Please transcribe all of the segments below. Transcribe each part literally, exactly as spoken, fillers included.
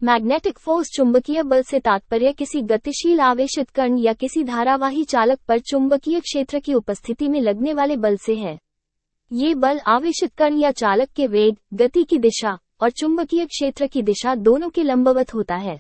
Magnetic force चुंबकीय बल से तात्पर्य किसी गतिशील आवेशित कण या किसी धारावाही चालक पर चुंबकीय क्षेत्र की उपस्थिति में लगने वाले बल से है। ये बल आवेशित कण या चालक के वेग, गति की दिशा और चुंबकीय क्षेत्र की दिशा दोनों के लंबवत होता है।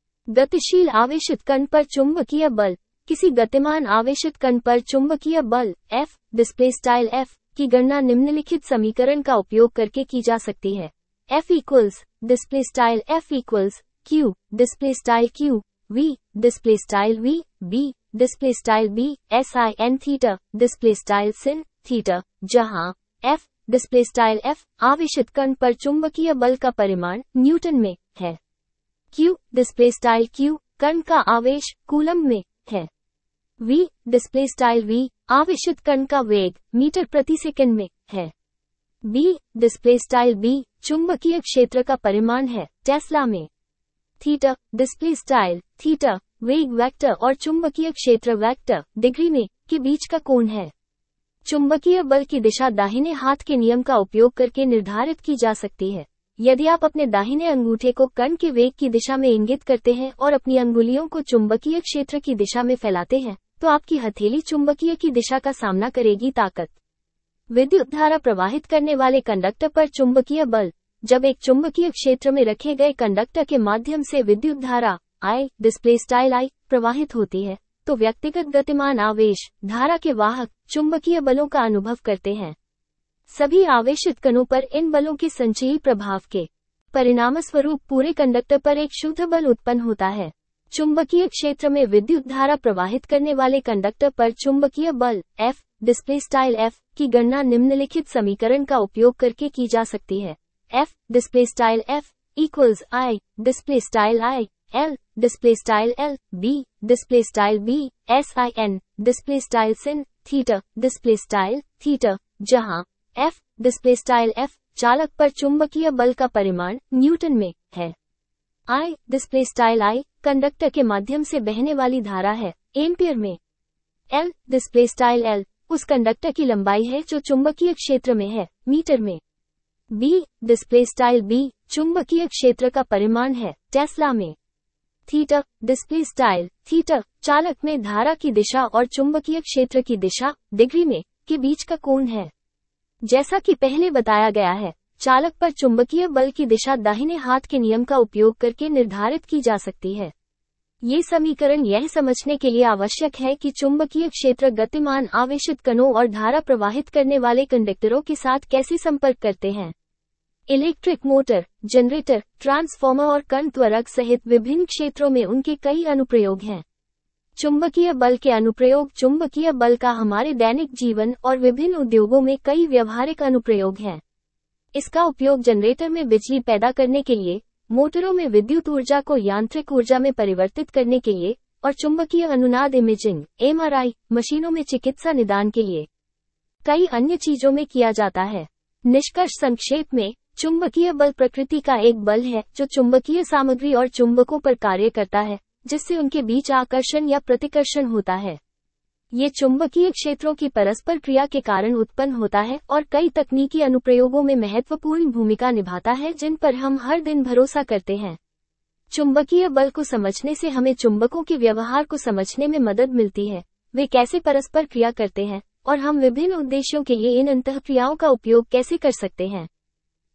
गतिशील आवेशित कण पर चुंबकीय बल, किसी गतिमान आवेशित कण पर चुंबकीय बल F डिस्प्ले स्टाइल F की गणना निम्नलिखित समीकरण का उपयोग करके की जा सकती है। F equals display style F equals Q display style Q V display style V B display style B sin theta display style sin theta, जहां F डिस्प्ले स्टाइल F आवेशित कण पर चुंबकीय बल का परिमाण न्यूटन में है। Q डिस्प्ले स्टाइल Q कण का आवेश कूलम में है। V डिस्प्ले स्टाइल V आवेशित कण का वेग मीटर प्रति सेकंड में है। B डिस्प्ले स्टाइल B चुंबकीय क्षेत्र का परिमाण है टेस्ला में। थीटा डिस्प्ले स्टाइल थीटा वेग वेक्टर और चुंबकीय क्षेत्र वेक्टर डिग्री में के बीच का कोण है। चुंबकीय बल की दिशा दाहिने हाथ के नियम का उपयोग करके निर्धारित की जा सकती है। यदि आप अपने दाहिने अंगूठे को कण के वेग की दिशा में इंगित करते हैं और अपनी अंगुलियों को चुंबकीय क्षेत्र की दिशा में फैलाते हैं, तो आपकी हथेली चुंबकीय की दिशा का सामना करेगी। ताकत। विद्युत धारा प्रवाहित करने वाले कंडक्टर पर चुंबकीय बल। जब एक चुंबकीय क्षेत्र में रखे गए कंडक्टर के माध्यम से विद्युत धारा I डिस्प्ले स्टाइल I प्रवाहित होती है, तो व्यक्तिगत गतिमान आवेश धारा के वाहक चुंबकीय बलों का अनुभव करते हैं। सभी आवेशित कणों पर इन बलों के संचयी प्रभाव के परिणामस्वरूप पूरे कंडक्टर पर एक शुद्ध बल उत्पन्न होता है। चुंबकीय क्षेत्र में विद्युत धारा प्रवाहित करने वाले कंडक्टर पर चुंबकीय बल F डिस्प्ले स्टाइल F की गणना निम्नलिखित समीकरण का उपयोग करके की जा सकती है। F display style F equals I display style I L display style L B display style B sin display style sin theta display style theta, जहां F डिस्प्ले स्टाइल F चालक पर चुंबकीय बल का परिमाण न्यूटन में है। I display style I conductor के माध्यम से बहने वाली धारा है एम्पियर में। L डिस्प्ले स्टाइल L उस कंडक्टर की लंबाई है जो चुंबकीय क्षेत्र में है मीटर में। B डिस्प्ले स्टाइल B चुंबकीय क्षेत्र का परिमाण है टेस्ला में। थीटा डिस्प्ले स्टाइल थीटा चालक में धारा की दिशा और चुंबकीय क्षेत्र की दिशा डिग्री में के बीच का कोण है। जैसा कि पहले बताया गया है, चालक पर चुंबकीय बल की दिशा दाहिने हाथ के नियम का उपयोग करके निर्धारित की जा सकती है। ये समीकरण यह समझने के लिए आवश्यक है कि चुंबकीय क्षेत्र गतिमान आवेशित कणों और धारा प्रवाहित करने वाले कंडक्टरों के साथ कैसे संपर्क करते हैं। इलेक्ट्रिक मोटर, जनरेटर, ट्रांसफार्मर और कण त्वरक सहित विभिन्न क्षेत्रों में उनके कई अनुप्रयोग हैं। चुंबकीय बल के अनुप्रयोग। चुंबकीय बल का हमारे दैनिक जीवन और विभिन्न उद्योगों में कई व्यावहारिक अनुप्रयोग हैं। इसका उपयोग जनरेटर में बिजली पैदा करने के लिए, मोटरों में विद्युत ऊर्जा को यांत्रिक ऊर्जा में परिवर्तित करने के लिए और चुंबकीय अनुनाद इमेजिंग एम आर आई मशीनों में चिकित्सा निदान के लिए कई अन्य चीजों में किया जाता है। निष्कर्ष संक्षेप में, चुंबकीय बल प्रकृति का एक बल है जो चुंबकीय सामग्री और चुंबकों पर कार्य करता है, जिससे उनके बीच आकर्षण या प्रतिकर्षण होता है। ये चुंबकीय क्षेत्रों की परस्पर क्रिया के कारण उत्पन्न होता है और कई तकनीकी अनुप्रयोगों में महत्वपूर्ण भूमिका निभाता है जिन पर हम हर दिन भरोसा करते हैं। चुंबकीय बल को समझने से हमें चुंबकों के व्यवहार को समझने में मदद मिलती है, वे कैसे परस्पर क्रिया करते हैं और हम विभिन्न उद्देश्यों के लिए इन अंतःक्रियाओं का उपयोग कैसे कर सकते हैं।